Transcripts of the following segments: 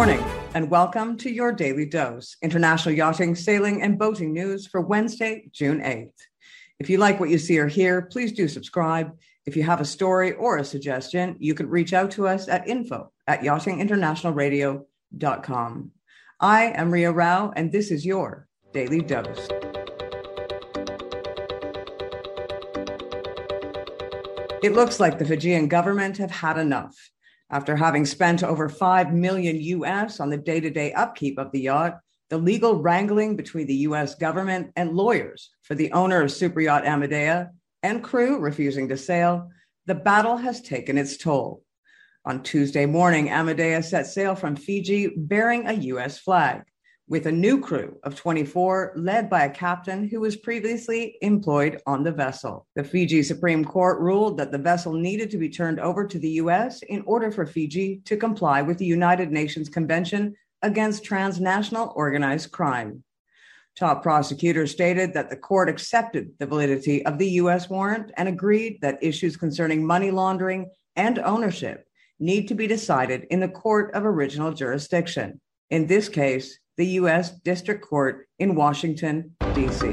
morning, and welcome to your Daily Dose, international yachting, sailing, and boating news for Wednesday, June 8th. If you like what you see or hear, please do subscribe. If you have a story or a suggestion, you can reach out to us at info@yachtinginternationalradio.com. I am Ria Rao, and this is your Daily Dose. It looks like the Fijian government have had enough. After having spent over $5 million US on the day-to-day upkeep of the yacht, the legal wrangling between the US government and lawyers for the owner of superyacht Amadea and crew refusing to sail, the battle has taken its toll. On Tuesday morning, Amadea set sail from Fiji bearing a US flag, with a new crew of 24 led by a captain who was previously employed on the vessel. The Fiji Supreme Court ruled that the vessel needed to be turned over to the U.S. in order for Fiji to comply with the United Nations Convention Against Transnational Organized Crime. Top prosecutors stated that the court accepted the validity of the U.S. warrant and agreed that issues concerning money laundering and ownership need to be decided in the court of original jurisdiction. In this case, the U.S. District Court in Washington, D.C.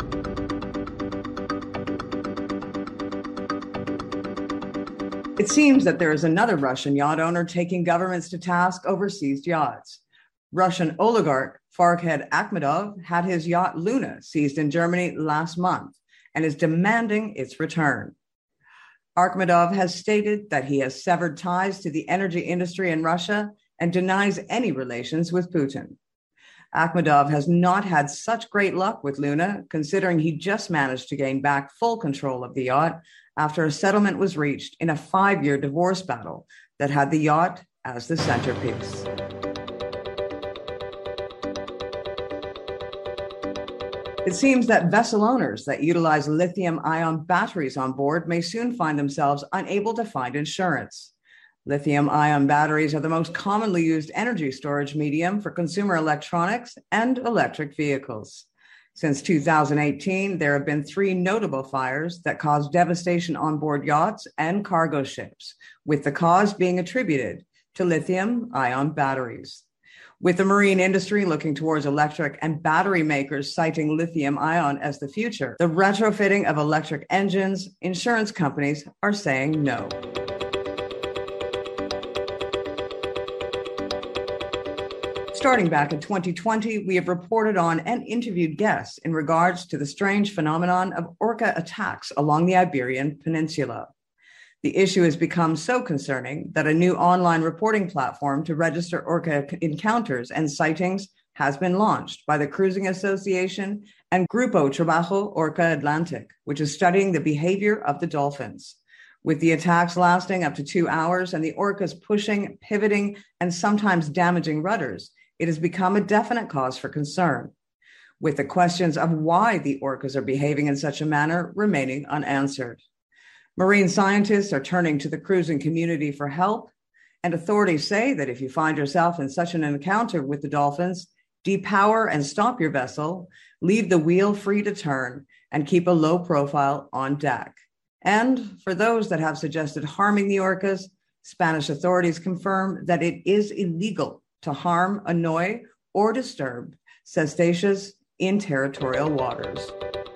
It seems that there is another Russian yacht owner taking governments to task over seized yachts. Russian oligarch Farkhad Akhmedov had his yacht Luna seized in Germany last month and is demanding its return. Akhmedov has stated that he has severed ties to the energy industry in Russia and denies any relations with Putin. Akhmedov has not had such great luck with Luna, considering he just managed to gain back full control of the yacht after a settlement was reached in a 5-year divorce battle that had the yacht as the centerpiece. It seems that vessel owners that utilize lithium-ion batteries on board may soon find themselves unable to find insurance. Lithium-ion batteries are the most commonly used energy storage medium for consumer electronics and electric vehicles. Since 2018, there have been 3 notable fires that caused devastation on board yachts and cargo ships, with the cause being attributed to lithium-ion batteries. With the marine industry looking towards electric and battery makers citing lithium-ion as the future, the retrofitting of electric engines, insurance companies are saying no. Starting back in 2020, we have reported on and interviewed guests in regards to the strange phenomenon of orca attacks along the Iberian Peninsula. The issue has become so concerning that a new online reporting platform to register orca encounters and sightings has been launched by the Cruising Association and Grupo Trabajo Orca Atlantic, which is studying the behavior of the dolphins. With the attacks lasting up to 2 hours and the orcas pushing, pivoting, and sometimes damaging rudders, it has become a definite cause for concern, with the questions of why the orcas are behaving in such a manner remaining unanswered. Marine scientists are turning to the cruising community for help, and authorities say that if you find yourself in such an encounter with the dolphins, depower and stop your vessel, leave the wheel free to turn, and keep a low profile on deck. And for those that have suggested harming the orcas, Spanish authorities confirm that it is illegal to harm, annoy, or disturb cetaceans in territorial waters.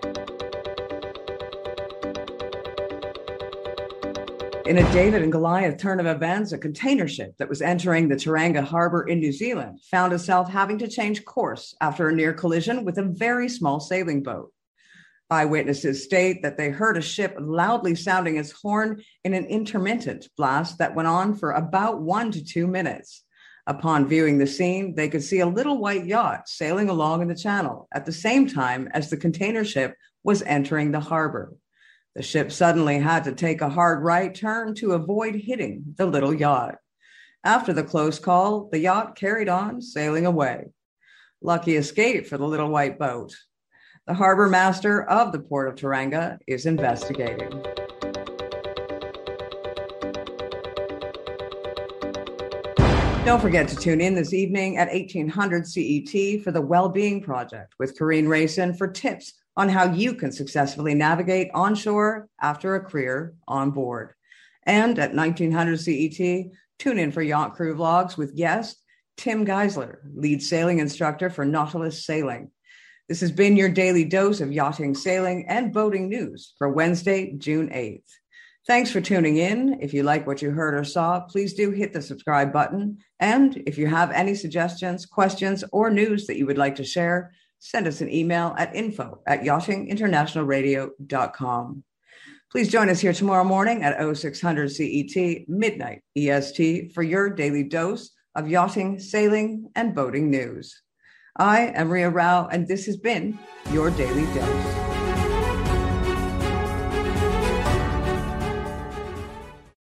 In a David and Goliath turn of events, a container ship that was entering the Tauranga harbor in New Zealand found itself having to change course after a near collision with a very small sailing boat. Eyewitnesses state that they heard a ship loudly sounding its horn in an intermittent blast that went on for about 1 to 2 minutes. Upon viewing the scene, they could see a little white yacht sailing along in the channel at the same time as the container ship was entering the harbor. The ship suddenly had to take a hard right turn to avoid hitting the little yacht. After the close call, the yacht carried on sailing away. Lucky escape for the little white boat. The harbor master of the Port of Tauranga is investigating. Don't forget to tune in this evening at 1800 CET for the Wellbeing Project with Corrine Rayson for tips on how you can successfully navigate onshore after a career on board. And at 1900 CET, tune in for Yacht Crew Vlogs with guest Tim Geisler, lead sailing instructor for Nautilus Sailing. This has been your daily dose of yachting, sailing, and boating news for Wednesday, June 8th. Thanks for tuning in. If you like what you heard or saw, please do hit the subscribe button. And if you have any suggestions, questions, or news that you would like to share, send us an email at info@yachtinginternationalradio.com. Please join us here tomorrow morning at 0600 CET, midnight EST, for your daily dose of yachting, sailing, and boating news. I am Ria Rao, and this has been your Daily Dose.